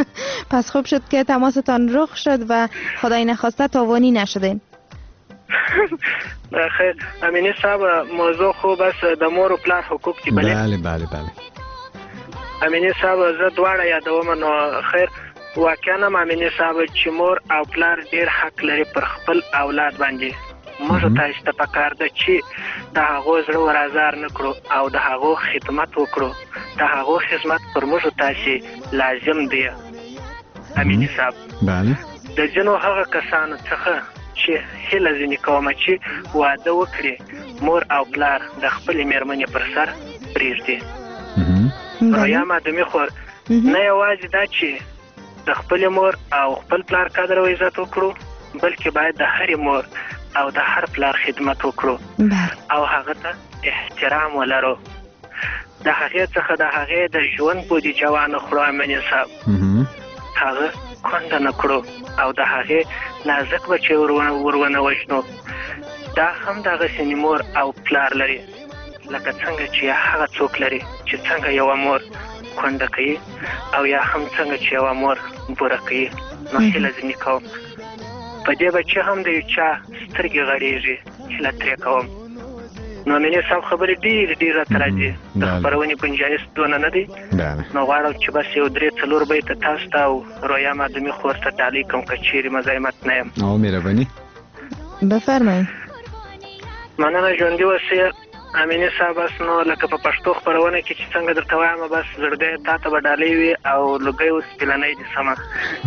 پس خوب شد که تماستان رخ شد و خدای نخواسته تاوانی نشدین. خیر امینی صاحب موضوع خو بس د مور او پلار حقوق دي. بله بله بله امینی صاحب زه دواړه یادوم. نو خیر واقعا امینی صاحب چې مور او پلار ډیر حق لري پر خپل اولاد باندې. موږ تاسو ته پکار ده چې د هغو زړه ور آزار نه کړو او د هغو خدمت وکړو. د هغو خدمت پر موږ تاسو لازم دی امینی صاحب. بله د جنو هغه کسانو څخه چې هیله ځینې کومه چې واده وکړي مور او پلار د خپلې مېرمنې پر سر پرېږدي. رویم آدمي خو نه یوازې دا چې د خپلې مور او خپل پلار قدر او عزت وکړو بلکې باید د هرې مور او د هر پلار خدمت وکړو او هغه ته احترام ولرو. د هغې څخه د هغې د ژوند بودیجه وانه خورو امیني صاحب، هغه کونډه نه کړو او د هغې نازک بچی ورونه وژنو. دا هم دغسې مور او پلار لري لکه څنګه چې هغه څوک لري چې څنګه یوه مور کونډه کوي او یا هم څنګه چې یوه مور بوره کوي. نو هیله ځینې کوم په دې بچي هم د یو چا سترګې غړېږي، هیله ترې کوم. نو امیني صاحب خبرې ډېر راته راځي، د خپرونې ګنجایش دونه نه دی. نو غواړم چې بس یو 3-4 بیته تاسو ته او رویم آدمي خور ته ډالۍ کوم که چیرې مزاحمت نه یم. او مهرباني بفرمایئ. مننه ژوندي اوسئ امیني صاحب. بس نو لکه په پښتو خپرونه کې چې څنګه درته وایم بس زړګی تا ته به ډالۍ وي او لوګی اوس پلنی دي سمه.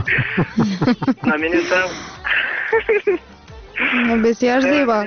امیني صاحب بسیار زیبا.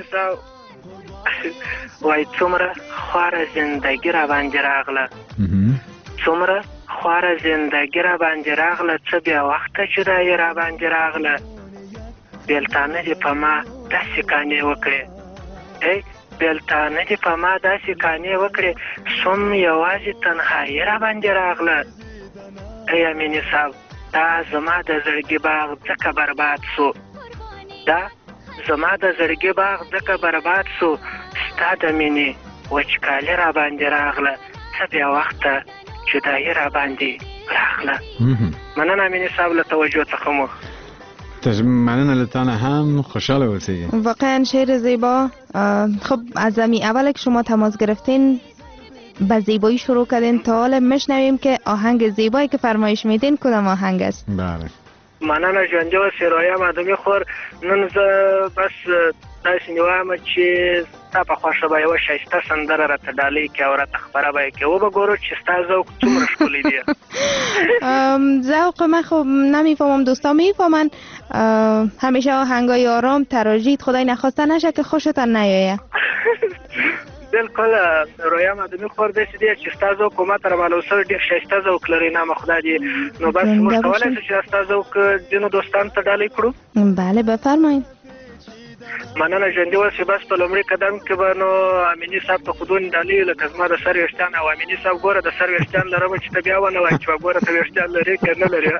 وای څومره خواره زندگی را باندې راغله، څومره خواره زندگی را باندې راغله، څه بیا وخته جدایي را باندې راغله. بیلتانه دې په ما داسې کانې وکړې، ای بیلتانه دې په ما داسې کانې وکړې، سوم یوازې تنهایي را باندې راغله. ای امیني صاحب دا زما د زړګي باغ ځکه برباد سو، دا زما د زړګي باغ ځکه برباد سو، ستا د مینې وچکالي را باندې راغله، څه بیا وخته جدایي را باندې راغله. مننه امیني صاحب له توجه څخه مو. مننه له تانه هم، خوشحال اوسید. واقعا شعر زیبا. خب از زمین اول که شما تماس گرفتین به زیبایی شروع کردین تا حالا میشنویم که آهنگ زیبایی که فرمایش میدین کدام آهنگ است؟ بله مننه ژوندي اوسئ رویم آدمي خور. نن زه بس داسې نیوایم چې ستا په خوښه به یوه ښایسته سندره راته ډالۍ کړې او راته خپره به یې کړې. وبګورو چې ستا ذوق څومره ښکلی دی. ذوق من خب نمیفهمم، دوستا میفهمن. همیشه آهنگای آرام تراژید خدای نخواسته نشه که خوشتان نیایه. بالکل رویم آدمي خور داسې دی چې ستا ذوق ما ته راباله سره ډېر ښایسته ذوق لري نامه خدای دې. نو بس موږ کولی شو چې ستا ذوق ځینو دوستانو ته ډالۍ کړو. بله بفرمایید. مننه ژوندي اوسئ. بس په لومړي قدم کې به نو امیني صاحب ته خودون ډالۍ لکه زما د سر ویښتان او امیني صاحب ګوره د سر ویښتان لرم چې ته بیا ونه وایې چې ګوره ته ویښتان لرې که نه لرې.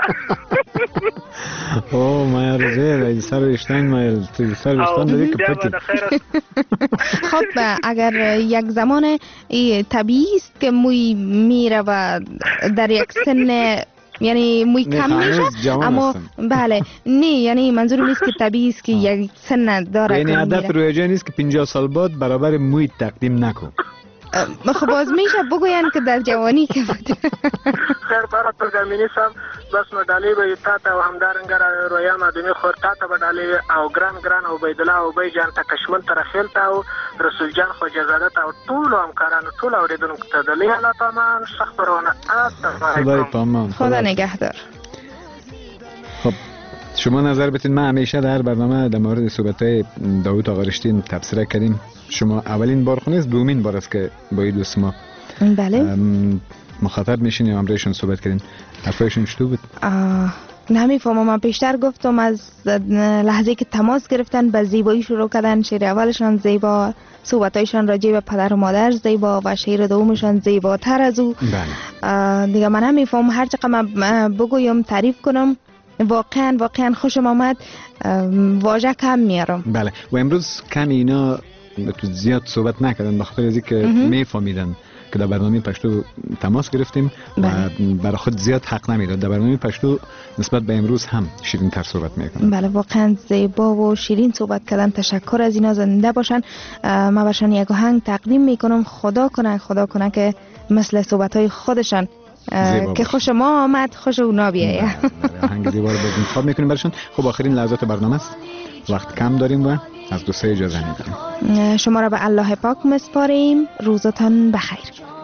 او ما یارزه سر ویښتان ما سر ویښتان لري که پتی. خب اگر یک زمان طبیعی است که موی میره و در یک سن یعنی موی کم میشه، اما بله نه یعنی منظور نیست که طبیعی است که یک سن داره. یعنی هدف روی جای نیست که 50 سال بعد برابر موی تقدیم نکن. خب باز میشه بگوین که در جوانی که بود. خیر برات امینی صاحب بس نو ډالۍ به تا ته او همدارنګه رویم آدمي خور تا ته به ډالۍ او ګران عبیدالله او بی جان ته کشمن ترخیل ته او رسول جان خواجهزاده ته او ټولو همکارانو ټولو اورېدونکو ته د لوی الله پامان ښه خپرونه. خدای پامان. خدا نگهدار. خب شما نظر بتین. ما همیشه در برنامه در مورد صحبت‌های داوود آقا رشتین تبصره کردیم. شما اولین بار خونست دومین بار است که با این دوست ما بله مخاطب میشین یا همراهشون صحبت کردین. حرفایشون چطور بود؟ نمیفهمم. من پیشتر گفتم از لحظه که تماس گرفتن به زیبایی شروع کردن. شعر اولشان زیبا، صحبتایشان راجع به پدر و مادر زیبا و شعر دومشان زیباتر از او. بله دیگه من نمیفهمم هر چقدر من بگویم تعریف کنم واقعا خوشم آمد. واژه کم میارم. بله و امروز کم اینا تو زیاد صحبت نکردن به خاطر از اینکه میفهمیدن که در برنامه پشتو تماس گرفتیم و برای خود زیاد حق نمیداد. در برنامه پشتو نسبت به امروز هم شیرین تر صحبت میکنن. بله واقعا زیبا و شیرین صحبت کردن. تشکر از اینا، زنده باشن. ما برشان یک آهنگ تقدیم میکنم. خدا کنه که مثل صحبت های خودشان که خوش ما آمد خوش اونا بیایه. آهنگ زیبا رو انتخاب میکنیم برشان. خب آخرین لحظات برنامه است، وقت کم داریم و از دوستای اجازه میدیم. شما را به الله پاک مسپاریم. روزتان بخیر.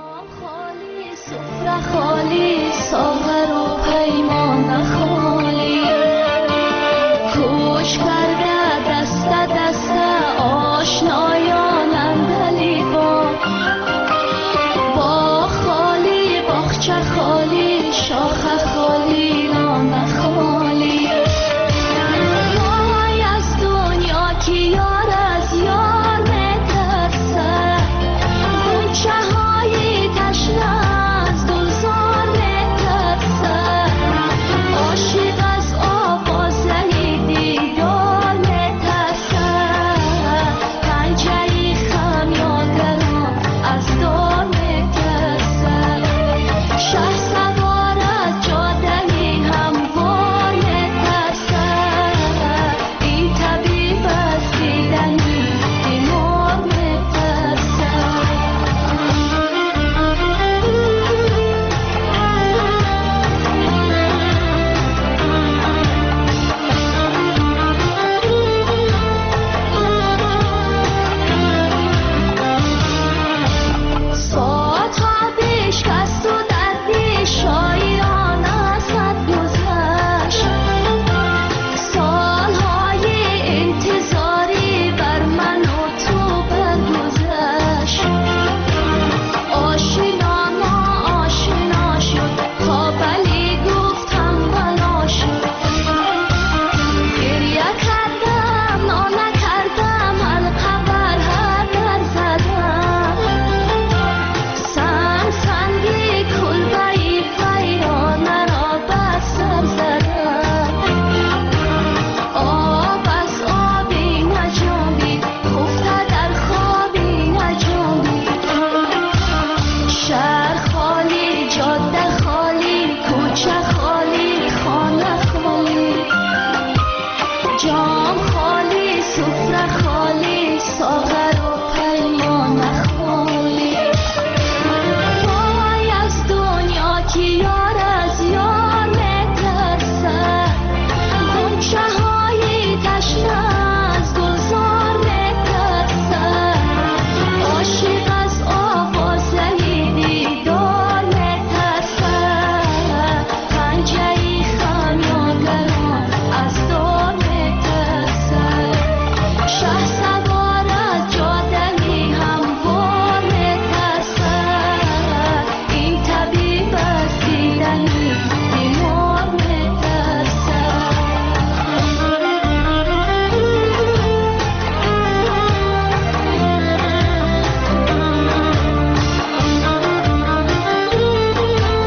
خالی ساغر و پیمان خالی کوچ کرده دست آشنایان اندلی با خالی باغچه خالی شاخه خالی نان خالی وای از دنیا که یار از یار میترسه غنچه های تشنه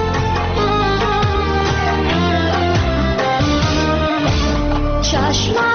چشم